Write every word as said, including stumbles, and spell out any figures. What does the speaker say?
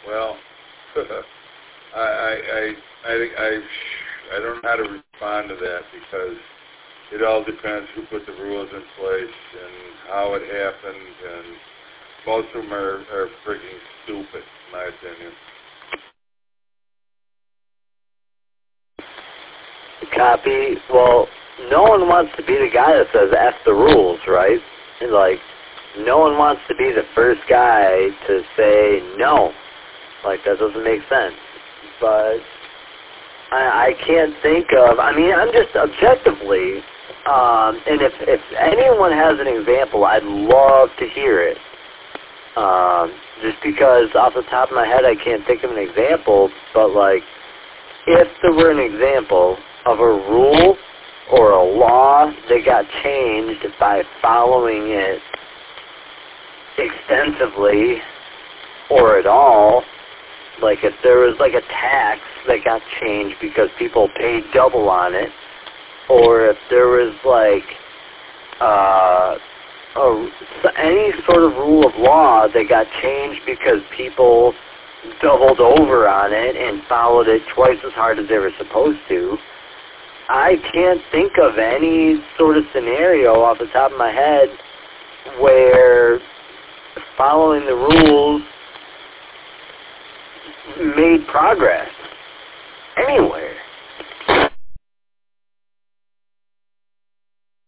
Well, I, I, I, I, I, I don't know how to respond to that because it all depends who put the rules in place and how it happened, and most of them are, are freaking stupid, in my opinion. Copy. Well, no one wants to be the guy that says F the rules, right? And like, no one wants to be the first guy to say no. Like, that doesn't make sense. But I, I can't think of, I mean, I'm just objectively, um, and if, if anyone has an example, I'd love to hear it. Um, just because off the top of my head I can't think of an example, but like, if there were an example of a rule or a law that got changed by following it extensively or at all, like if there was like a tax that got changed because people paid double on it, or if there was like uh, a, any sort of rule of law that got changed because people doubled over on it and followed it twice as hard as they were supposed to, I can't think of any sort of scenario off the top of my head where following the rules made progress anywhere.